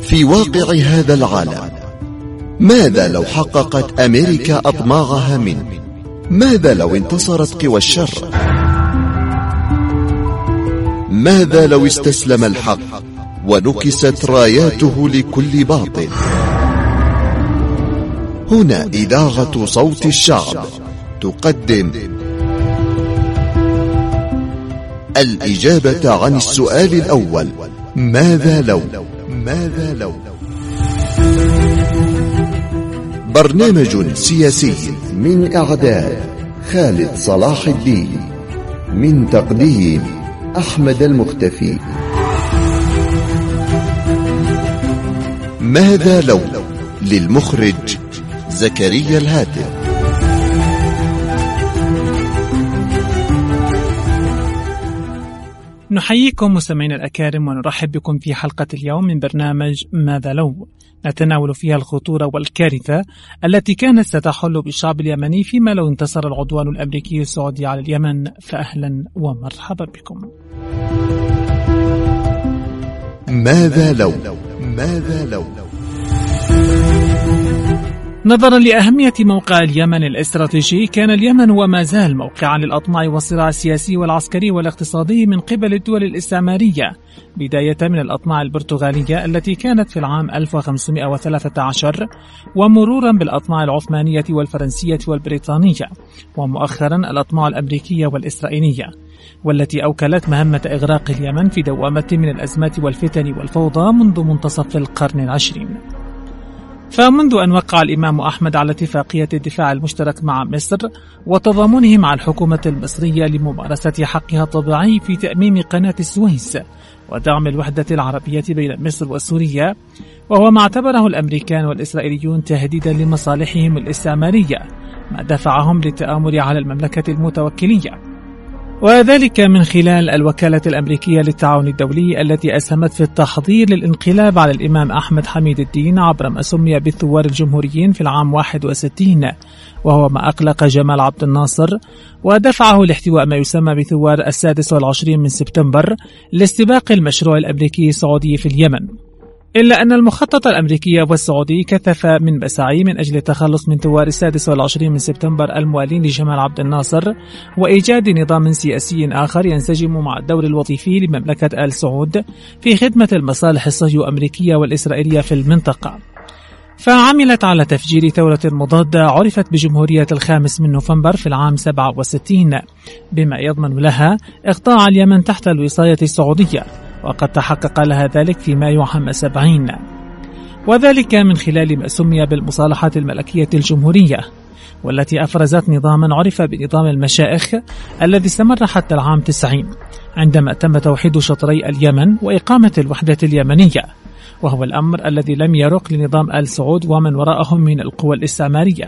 في واقع هذا العالم، ماذا لو حققت أمريكا أطماعها منه؟ ماذا لو انتصرت قوى الشر؟ ماذا لو استسلم الحق ونكست راياته لكل باطل؟ هنا إذاعة صوت الشعب تقدم الإجابة عن السؤال الأول: ماذا لو؟ ماذا لو؟ برنامج سياسي من إعداد خالد صلاح الدين، من تقديم أحمد المختفي. ماذا لو؟ للمخرج زكريا الهاتف. نحييكم مستمعينا الأكارم ونرحب بكم في حلقة اليوم من برنامج ماذا لو، نتناول فيها الخطورة والكارثة التي كانت ستحل بالشعب اليمني فيما لو انتصر العدوان الأمريكي السعودي على اليمن. فأهلا ومرحبا بكم. ماذا لو؟ ماذا لو؟ نظرا لأهمية موقع اليمن الاستراتيجي، كان اليمن وما زال موقعا للأطماع والصراع السياسي والعسكري والاقتصادي من قبل الدول الاستعمارية، بداية من الأطماع البرتغالية التي كانت في العام 1513 ومرورا بالأطماع العثمانية والفرنسية والبريطانية، ومؤخرا الأطماع الأمريكية والإسرائيلية، والتي أوكلت مهمة إغراق اليمن في دوامة من الأزمات والفتن والفوضى منذ منتصف القرن العشرين. فمنذ أن وقع الإمام أحمد على اتفاقية الدفاع المشترك مع مصر وتضامنه مع الحكومة المصرية لممارسة حقها الطبيعي في تأميم قناة السويس ودعم الوحدة العربية بين مصر وسوريا، وهو ما اعتبره الأمريكان والإسرائيليون تهديدا لمصالحهم الاستعمارية، ما دفعهم للتآمر على المملكة المتوكلية، وذلك من خلال الوكالة الأمريكية للتعاون الدولي التي أسهمت في التحضير للانقلاب على الإمام أحمد حميد الدين عبر ما سمي بالثوار الجمهوريين في العام 61، وهو ما أقلق جمال عبد الناصر ودفعه لاحتواء ما يسمى بثوار 26 من سبتمبر لاستباق المشروع الأمريكي السعودي في اليمن. إلا أن المخطط الأمريكي والسعودي كثف من مساعي من أجل التخلص من ثوار 26 من سبتمبر الموالين لجمال عبد الناصر وإيجاد نظام سياسي آخر ينسجم مع الدور الوظيفي لمملكة آل سعود في خدمة المصالح الصهيونية الأمريكية والإسرائيلية في المنطقة. فعملت على تفجير ثورة مضادة عرفت بجمهورية 5 من نوفمبر في العام 67، بما يضمن لها إقطاع اليمن تحت الوصاية السعودية، وقد تحقق لها ذلك في مايو عام 70، وذلك من خلال ما سمي بالمصالحة الملكية الجمهورية، والتي أفرزت نظاما عرف بنظام المشائخ الذي استمر حتى العام 90 عندما تم توحيد شطري اليمن وإقامة الوحدة اليمنية، وهو الأمر الذي لم يرق لنظام آل سعود ومن وراءهم من القوى الاستعمارية.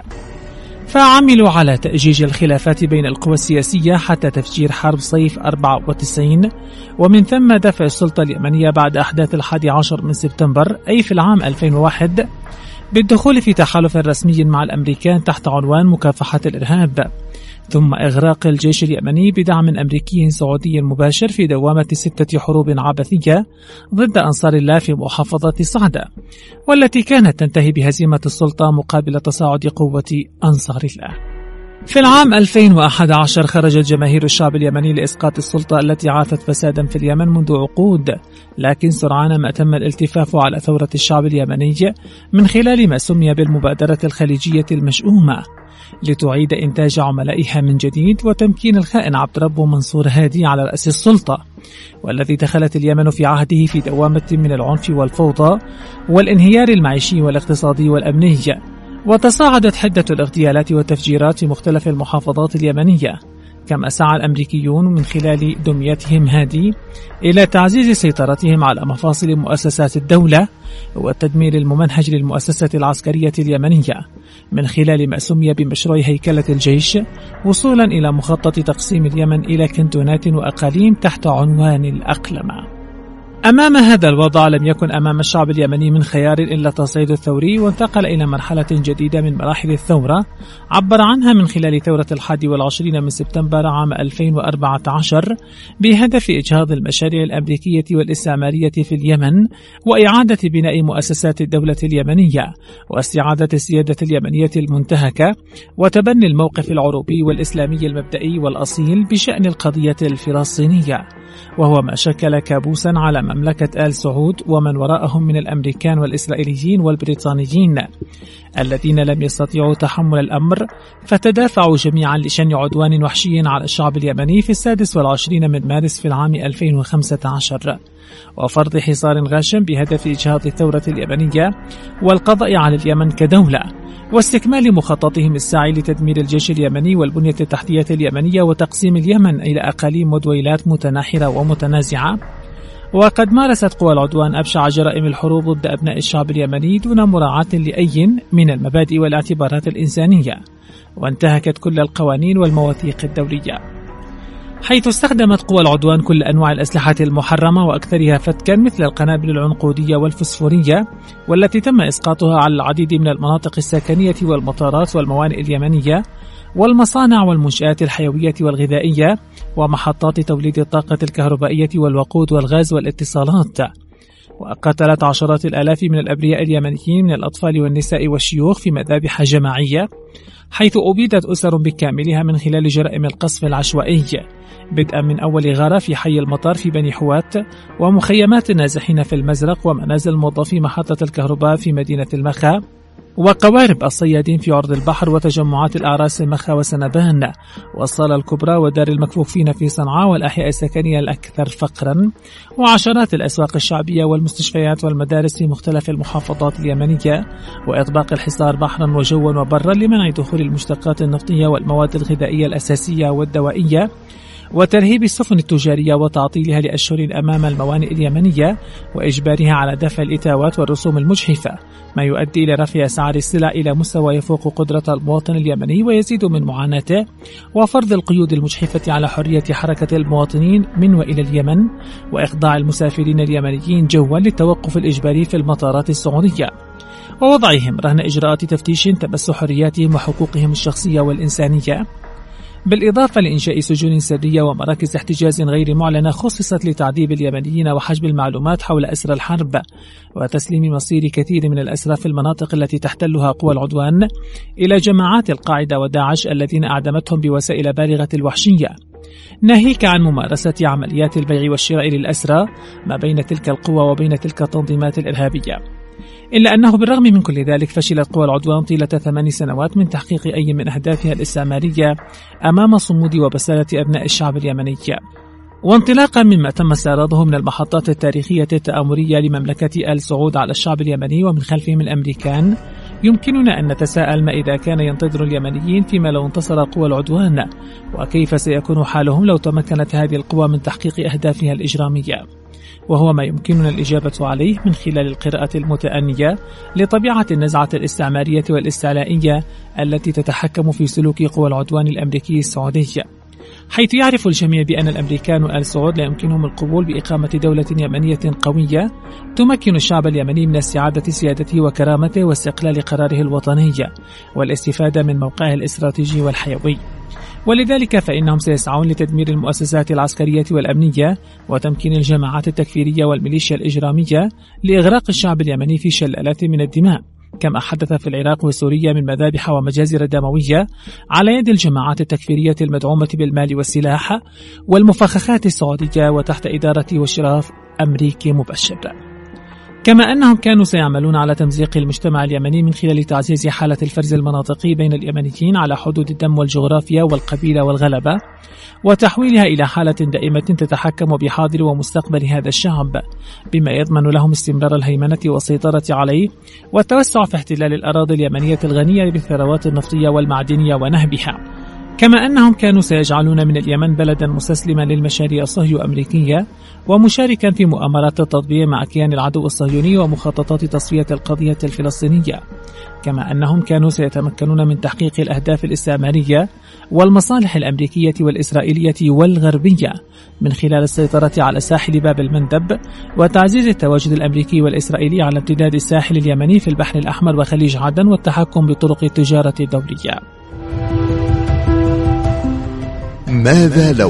فعملوا على تأجيج الخلافات بين القوى السياسية حتى تفجير حرب صيف 94، ومن ثم دفع السلطة اليمنية بعد أحداث 11 من سبتمبر أي في العام 2001 بالدخول في تحالف رسمي مع الأمريكان تحت عنوان مكافحة الإرهاب، ثم إغراق الجيش اليمني بدعم أمريكي سعودي مباشر في دوامة 6 حروب عبثية ضد أنصار الله في محافظة صعدة، والتي كانت تنتهي بهزيمة السلطة مقابل تصاعد قوة أنصار الله. في العام 2011 خرجت جماهير الشعب اليمني لإسقاط السلطة التي عاثت فسادا في اليمن منذ عقود، لكن سرعان ما تم الالتفاف على ثورة الشعب اليمني من خلال ما سمي بالمبادرة الخليجية المشؤومة لتعيد إنتاج عملائها من جديد وتمكين الخائن عبد ربه منصور هادي على رأس السلطة، والذي دخلت اليمن في عهده في دوامة من العنف والفوضى والانهيار المعيشي والاقتصادي والأمني، وتصاعدت حدة الاغتيالات والتفجيرات في مختلف المحافظات اليمنية، كما سعى الأمريكيون من خلال دميتهم هادي إلى تعزيز سيطرتهم على مفاصل مؤسسات الدولة والتدمير الممنهج للمؤسسة العسكرية اليمنية من خلال ما سمي بمشروع هيكلة الجيش، وصولا إلى مخطط تقسيم اليمن إلى كنتونات وأقاليم تحت عنوان الأقلمة. أمام هذا الوضع لم يكن أمام الشعب اليمني من خيار إلا التصعيد الثوري، وانتقل إلى مرحلة جديدة من مراحل الثورة عبر عنها من خلال ثورة 21 من سبتمبر عام 2014 بهدف إجهاض المشاريع الأمريكية والاستعمارية في اليمن وإعادة بناء مؤسسات الدولة اليمنية واستعادة السيادة اليمنية المنتهكة وتبني الموقف العروبي والإسلامي المبدئي والأصيل بشأن القضية الفلسطينية، وهو ما شكل كابوسا على مملكة آل سعود ومن وراءهم من الأمريكان والإسرائيليين والبريطانيين الذين لم يستطيعوا تحمل الأمر، فتدافعوا جميعا لشن عدوان وحشي على الشعب اليمني في 26 من مارس في العام 2015 وفرض حصار غاشم بهدف إجهاض الثورة اليمنية والقضاء على اليمن كدولة واستكمال مخططهم السعي لتدمير الجيش اليمني والبنية التحتية اليمنية وتقسيم اليمن إلى أقاليم ودويلات متناحرة ومتنازعة. وقد مارست قوى العدوان أبشع جرائم الحروب ضد أبناء الشعب اليمني دون مراعاة لأي من المبادئ والاعتبارات الإنسانية، وانتهكت كل القوانين والمواثيق الدولية، حيث استخدمت قوى العدوان كل أنواع الأسلحة المحرمة وأكثرها فتكا مثل القنابل العنقودية والفسفورية، والتي تم إسقاطها على العديد من المناطق السكنية والمطارات والموانئ اليمنية والمصانع والمنشآت الحيوية والغذائية ومحطات توليد الطاقة الكهربائية والوقود والغاز والاتصالات. وقتلت عشرات الآلاف من الأبرياء اليمنيين من الأطفال والنساء والشيوخ في مذابح جماعية، حيث أبيدت أسر بكاملها من خلال جرائم القصف العشوائي، بدءا من أول غارة في حي المطار في بني حوات ومخيمات النازحين في المزرق ومنازل موظفي محطة الكهرباء في مدينة المخا وقوارب الصيادين في عرض البحر وتجمعات الأعراس مخا وسنبان والصالة الكبرى ودار المكفوفين في صنعاء والأحياء السكنية الأكثر فقرا وعشرات الأسواق الشعبية والمستشفيات والمدارس في مختلف المحافظات اليمنية وإطباق الحصار بحرا وجوا وبرا لمنع دخول المشتقات النفطية والمواد الغذائية الأساسية والدوائية وترهيب السفن التجارية وتعطيلها لأشهر أمام الموانئ اليمنية وإجبارها على دفع الإتاوات والرسوم المجحفة، ما يؤدي إلى رفع أسعار السلع إلى مستوى يفوق قدرة المواطن اليمني ويزيد من معاناته، وفرض القيود المجحفة على حرية حركة المواطنين من وإلى اليمن، وإخضاع المسافرين اليمنيين جوا للتوقف الإجباري في المطارات السعودية ووضعهم رهن إجراءات تفتيش تمس حرياتهم وحقوقهم الشخصية والإنسانية، بالإضافة لإنشاء سجون سرية ومراكز احتجاز غير معلنة خصصت لتعذيب اليمنيين وحجب المعلومات حول أسرى الحرب وتسليم مصير كثير من الأسرى في المناطق التي تحتلها قوى العدوان إلى جماعات القاعدة وداعش الذين أعدمتهم بوسائل بالغة الوحشية، ناهيك عن ممارسة عمليات البيع والشراء للأسرى ما بين تلك القوى وبين تلك التنظيمات الإرهابية. إلا أنه بالرغم من كل ذلك فشلت قوى العدوان طيلة 8 سنوات من تحقيق أي من أهدافها الاستعمارية أمام صمود وبسالة أبناء الشعب اليمني. وانطلاقا مما تم استعراضه من المحطات التاريخية التآمرية لمملكة آل سعود على الشعب اليمني ومن خلفهم الأمريكان، يمكننا أن نتساءل ما إذا كان ينتظر اليمنيين فيما لو انتصر قوى العدوان، وكيف سيكون حالهم لو تمكنت هذه القوى من تحقيق أهدافها الإجرامية، وهو ما يمكننا الإجابة عليه من خلال القراءة المتأنية لطبيعة النزعة الاستعمارية والاستعلائية التي تتحكم في سلوك قوى العدوان الأمريكي السعودي، حيث يعرف الجميع بأن الأمريكان وآل سعود لا يمكنهم القبول بإقامة دولة يمنية قوية تمكن الشعب اليمني من استعادة سيادته وكرامته واستقلال قراره الوطني والاستفادة من موقعه الاستراتيجي والحيوي. ولذلك فإنهم سيسعون لتدمير المؤسسات العسكرية والأمنية وتمكين الجماعات التكفيرية والميليشيا الإجرامية لإغراق الشعب اليمني في شلالات من الدماء، كما حدث في العراق وسوريا من مذابح ومجازر دموية على يد الجماعات التكفيرية المدعومة بالمال والسلاح والمفخخات السعودية وتحت إدارة وإشراف أمريكي مباشر. كما أنهم كانوا سيعملون على تمزيق المجتمع اليمني من خلال تعزيز حالة الفرز المناطقي بين اليمنيين على حدود الدم والجغرافيا والقبيلة والغلبة، وتحويلها إلى حالة دائمة تتحكم بحاضر ومستقبل هذا الشعب، بما يضمن لهم استمرار الهيمنة والسيطرة عليه والتوسع في احتلال الأراضي اليمنية الغنية بالثروات النفطية والمعدنية ونهبها. كما أنهم كانوا سيجعلون من اليمن بلدا مستسلما للمشاريع الصهيو-أمريكية ومشاركا في مؤامرات التطبيع مع كيان العدو الصهيوني ومخططات تصفية القضية الفلسطينية، كما أنهم كانوا سيتمكنون من تحقيق الأهداف الاستعمارية والمصالح الأمريكية والإسرائيلية والغربية من خلال السيطرة على ساحل باب المندب وتعزيز التواجد الأمريكي والإسرائيلي على امتداد الساحل اليمني في البحر الأحمر وخليج عدن والتحكم بطرق التجارة الدولية. ماذا لو؟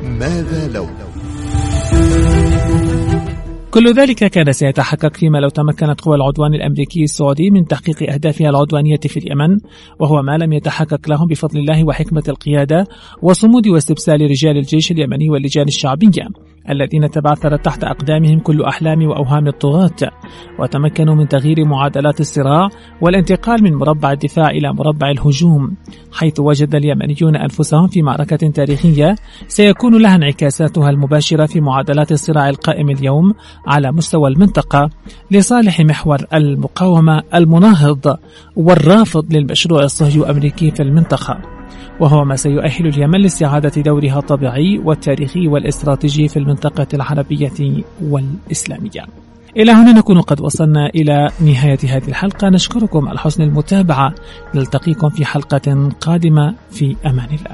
كل ذلك كان سيتحقق فيما لو تمكنت قوى العدوان الأمريكي السعودي من تحقيق أهدافها العدوانية في اليمن، وهو ما لم يتحقق لهم بفضل الله وحكمة القيادة وصمود واستبسال رجال الجيش اليمني واللجان الشعبية الذين تبعثرت تحت أقدامهم كل أحلام وأوهام الطغاة، وتمكنوا من تغيير معادلات الصراع والانتقال من مربع الدفاع إلى مربع الهجوم، حيث وجد اليمنيون أنفسهم في معركة تاريخية سيكون لها انعكاساتها المباشرة في معادلات الصراع القائم اليوم على مستوى المنطقة لصالح محور المقاومة المناهض والرافض للمشروع الصهيو-أمريكي في المنطقة، وهو ما سيؤهل اليمن لاستعادة دورها الطبيعي والتاريخي والاستراتيجي في المنطقة العربية والإسلامية. إلى هنا نكون قد وصلنا إلى نهاية هذه الحلقة، نشكركم على حسن المتابعة، نلتقيكم في حلقة قادمة في أمان الله.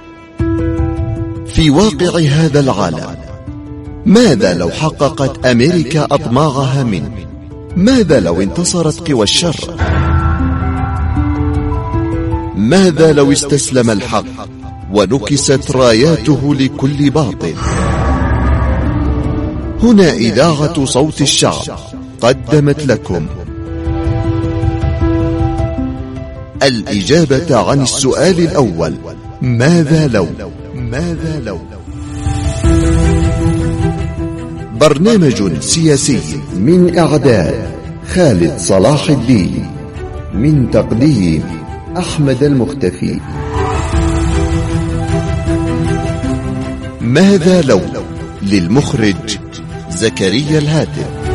في واقع هذا العالم، ماذا لو حققت أمريكا أطماعها منه؟ ماذا لو انتصرت قوى الشر؟ ماذا لو استسلم الحق ونكست راياته لكل باطل؟ هنا إذاعة صوت الشعب قدمت لكم الإجابة عن السؤال الأول: ماذا لو؟ برنامج سياسي من إعداد خالد صلاح الدين، من تقديم أحمد المختفي. ماذا لو؟ للمخرج زكريا الهاتف.